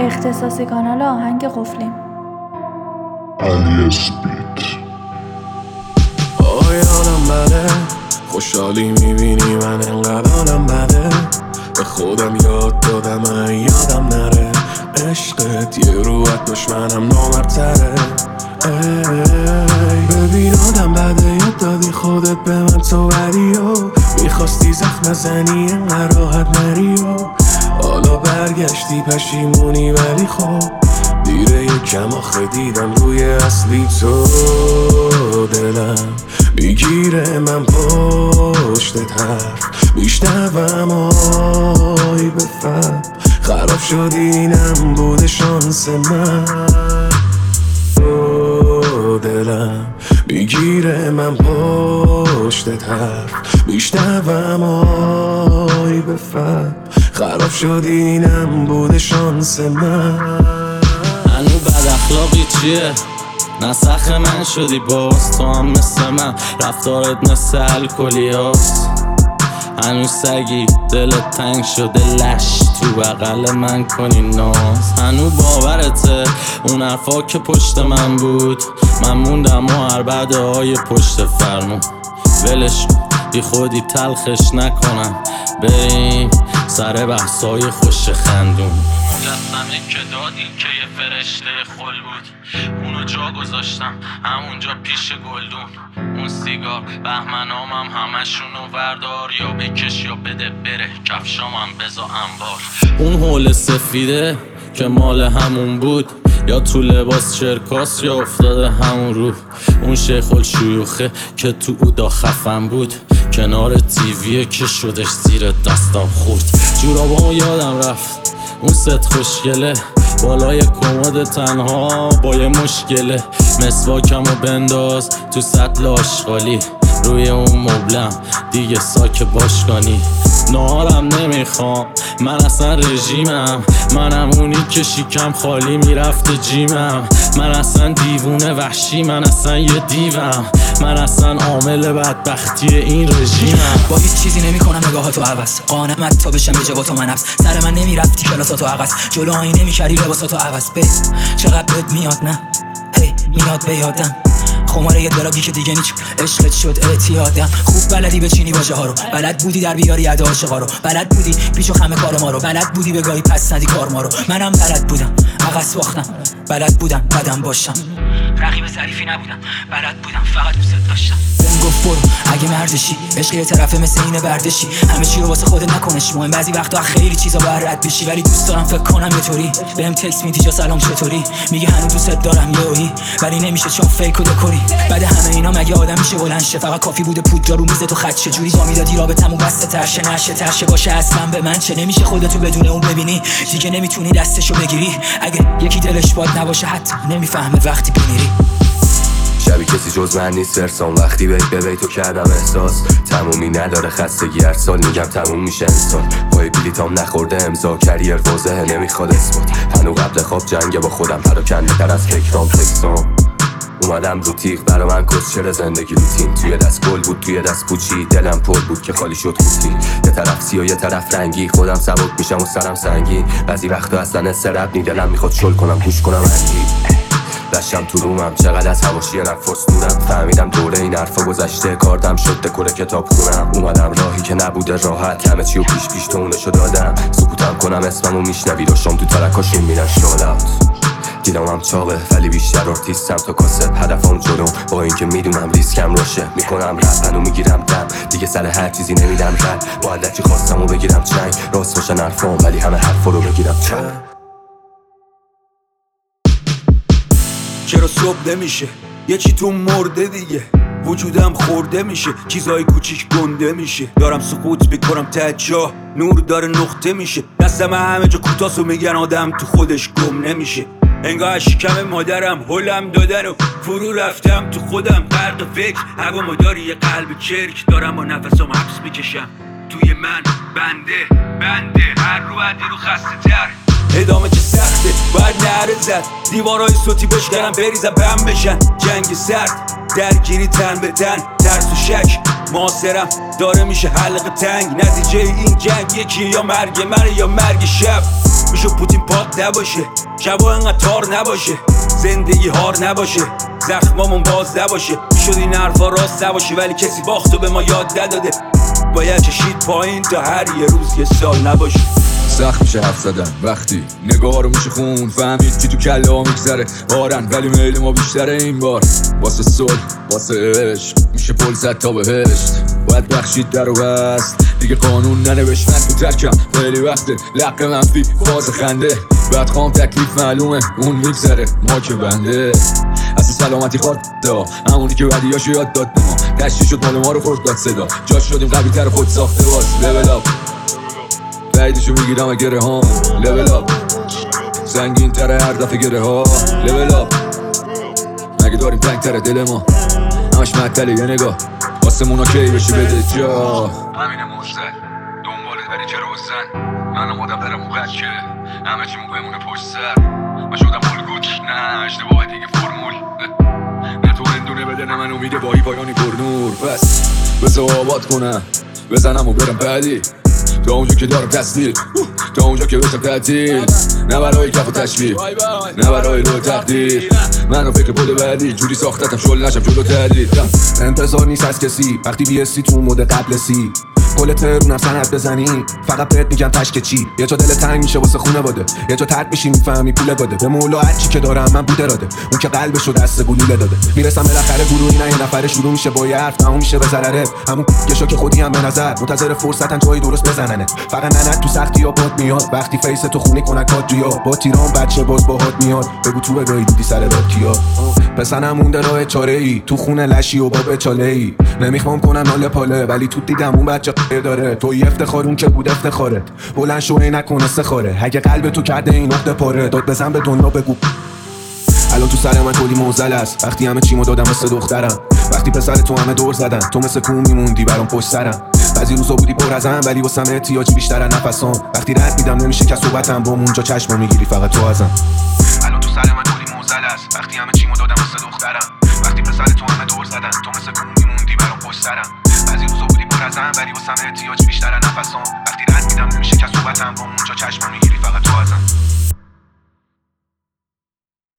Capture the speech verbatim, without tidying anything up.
اختصاصی کانال آهنگ قفلیم. علی اسپیت. آه یادم بده خوشحالی میبینی من انقدر حالم بده، به خودم یاد دادم این یادم نره، عشقت یه روحت دشمنم نامرتره. ای ببین آدم بده یاد دادی خودت به من تو بدی و میخواستی زخم زنی انقدر راحت نری و حالا برگشتی پشیمونی، ولی خب دیره یکم آخه دیدم روی اصلی تو. دلم میگیره من پشتت حرف میشنوم، آی بفهم خراب شد اینم بوده شانس من. دلم میگیره من پشتت حرف میشنوم، آی بفهم خراب شد اینم بوده شانس من. هنو بد اخلاقی چیه؟ نسخ من شدی باز، تو هم مثل من رفتارت مثل الکلی هاست. هنو سگی دلت تنگ شده لش تو بغل من کنی ناز. هنو باورته اون حرفا که پشت من بود، من موندم و هر بعده های پشت فرمون. ولش بی خودی تلخش نکنم، بریم سر بحثای خوش خندون. مجسمه که دادی که یه فرشته خل بود، اونو جا گذاشتم همونجا پیش گلدون. اون سیگار بهمنامم همشونو وردار، یا بکش یا بده بره کفشامم بزا انبار. اون حول سفیده که مال همون بود، یا تو لباس چرکاس یا افتاده همون رو. اون شیخ الشیوخه که تو اودا خفن بود، کنار تیویه که شدش زیر دستم خورد. جورابامو یادم رفت اون ست خوشگله، بالای کمد تنها با یه مشکله. مسواکمو بنداز تو سطل آشغالی، روی اون مبلم دیگه ساک باشگانی. نهارم نمیخوام من اصلا رژیمم، منم اونی که شیکم خالی میرفته جیمم. من اصلا دیوونه وحشی، من اصلا یه دیوم، من اصلا عامل بدبختی این رژیمم. با هیچ چیزی نمیکنم نگاهاتو عوض، قانمت تا بشم به جواتو من نفس. سر من نمیرفتی کلاساتو عوض، جلو آینه نمیکردی لباساتو عوض. به چقدر بد میاد نه هی میاد به یادم، خماره یه دراگی که دیگه نیچ عشقت شد اعتیادم. خوب بلدی بچینی واژه ها رو، بلد بودی در بیاری ادا عاشقا رو، بلد بودی پیچ و خم کار ما رو، بلد بودی به گاهی پس ندی کار ما رو. منم بلد بودم عقص باختم، بلد بودم بدم باشم، رقیب ظریفی نبودم، بلد بودم فقط دوست داشتم. بهم گفت برو اگه مردشی، عشق یه طرفه مثل اینه بردشی، همه چی رو واسه خودت نکنش مهم. بعضی وقتا خیلی چیزا باید رد بشی، ولی دوست دارم فکر کنم یه طوری. بهم تکست میدی جا سلام چطوری، میگه هنوز دوست دارم یهویی، ولی نمیشه چون فیک و دکوری. بعد همه اینا مگه آدم میشه بلند شه؟ فقط کافی بوده پودر رو میز تو خط چه جوری جا میدادی رابطمون بسته ترشه نشه ترشه باشه اصلا به من چه؟ نمیشه خودتو بدون اون ببینی دیگه، نمیتونی دستشو بگیری اگه یکی دلش باد نباشه، حتی نمیفهمه وقتی بمیری. شبی کسی جز من نیست فرسان، وقتی بیت به بیتو کردم احساس تمومی نداره خستگی. هر سال میگم تموم میشه انسان، پای بلیتام نخورده امضا کریر واضحه نمیخواد اثبات. هنو قبل خواب جنگ با خودم پراکنده تر از فکرام تکسام. اومدم رو تیغ برا من کس چرا زندگی روتین، توی دست گل بود توی دست پوچی، دلم پر بود که خالی شد خوتی. یه طرف سیاه یه طرف رنگی، خودم سبک میشم و سرم سنگی. بعضی وقتا اصلا استراب نی، دلم میخواد شل کنم گوش کنم انگی. دشتم تو رومم چقدر از حواشی نفس دورم، فهمیدم دوره این حرفا گذشته، کاردم شد دکور کتاب خونم. اومدم راهی که نبوده راحت، همه چیو پیش پیش تو اونشو دادم. سکوتم کنم اسممو میشنوی، روشم تو ترکاشون میرن شالات. دیدمم چاقه ولی بیشتر آرتیستم تا کاسب، هدفم جلوم با اینکه میدونم ریسکم روشه. میکنم رپ هنو میگیرم دم، دیگه سر هر چیزی نمیدم رد. با علکی خواستم و بگیرم چنگ، راست باشن حرفام ولی همه حرفا رو بگیرم چنگ. چرا صبح نمیشه یه چی تو مرده دیگه، وجودم خورده میشه، چیزای کوچیک گنده میشه. دارم سقوط میکنم ته جا، نور داره نقطه میشه. دستم همه جا کوتاست و میگن آدم تو خودش گم نمیشه. انگاه شکم مادرم هلم دادن و فرو رفتم تو خودم غرق فکر. هوا مداری یه قلب چرک، دارم با نفسم حبس میکشم توی من بنده بنده. هر رو عدی رو خسته تر، ادامه چه سخته باید نهره زد. دیوارای صوتی بشکنم بریزم بم بشن. جنگ سرد درگیری تن به تن، ترس و شک معاصرم داره میشه حلقه تنگ. نتیجه این جنگ یکی یا مرگ منه یا مرگ شب. میشه پوتین پاک نباشه، شبا انقدر تار نباشه، زندگی هار نباشه، زخمامون باز نباشه. شد این حرفا راست نباشه ولی کسی باختو به ما یاد نداده. باید چشید پایین تا هر یه روز یه سال نباشه. سخت میشه حرف زدن وقتی نگاه رو میشه خون، فهمید که تو کله ها میگذره بارن ولی میل ما بیشتره. این بار واسه صلح واسه عشق میشه پل زد تا بهشت. باید بخشید در و بست دیگه قانون ننوشت. من تو ترکم خیلی وقته لق منفی فاز خنده، بعد خام تکلیف معلومه اون میگذره ما که بنده. اصلا سلامتی خورد دا همونی که بدیاشو یاد داد به ما، تشتی شد مال ما رو خورد داد صدا، جاش شدیم قوی تر خود ساخته باز. لول اپ بعیدشو میگیرم اگره ها، لول اپ زنگین تره هر دفعه گره ها. لول اپ مگه داریم تنگ تره دل ما، همش معطله یه نگاه آسمونا کی بشه بده جا. همینه مستد دنبالت بری چرا بزن، من آمادم برم اون قد که همه چیمون بمونه پشت سر. من شدم الگوت نه اشتباه دیگه فرمول، نه تو هندونه بده نه من امید باهی پایانی پر نور. پس بذار آباد کنم بزنم و برم بعدی، تا اونجا که دارم تسلیل، تا اونجا که بشم تعطیل. نه برای کف و تشویق نه برای لو تقدیر، منو فکر پول بعدی جوری ساختتم شل نشم جلو تردید. انتظار نیست از کسی وقتی بیستی تو مود قبل سی، کل ترونم سند بزنی فقط بهت میگم تشک چی. یه جا دل تنگ میشه واسه خونه باده، یه جا ترد میشی میفهمی پول داده. به مولا هر چی که دارم من بوده راده، اون که قلبشو دست گلوله داده. میرسم بالاخره گروهی نه یه نفره شروع میشه با یه حرف تموم میشه به ضرره. همون گشا که خودی هم به نظر منتظر فرصتن جای درست بزننه. فقط نه تو سختی ها باد میاد وقتی فیس تو خونی کنکات جیا. با تیران بچه باز باهات میاد بگو تو بگاهی دیدی سر باد کیا. پسنم مونده راه چاره ای تو خونه لشی و با بچاله ای. نمیخوام کنم ناله پاله ولی تو دیدم اون بچه داره. توی افتخارون که بود افتخارت بلند شو ای نکنه سخاره. اگه قلب تو کرده این نقطه پاره داد بزن به دنیا بگو. الان تو سر من کلی موزل است وقتی همه چیمو دادم مثل دخترم، وقتی پسر تو همه دور زدن تو مثل کوم میموندی برام پشت سرم. بعضی روزا بودی پر ازم ولی واسم احتیاجی بیشتر از نفسام. وقتی رد میدم نمیشه که صحبتم با اونجا چشمو میگیری فقط تو ازم. الان تو سر من کلی موزل است وقتی همه چیمو دادم مثل دخترم، وقتی پسر تو همه دور زدن تو مثل کوم میموندی برام پشت سرم. بعضی روزا بودی پر ازم ولی واسم احتیاجی بیشتر از نفسام. وقتی رد میدم نمیشه که صحبتم با اونجا چشمو میگیری فقط تو ازم.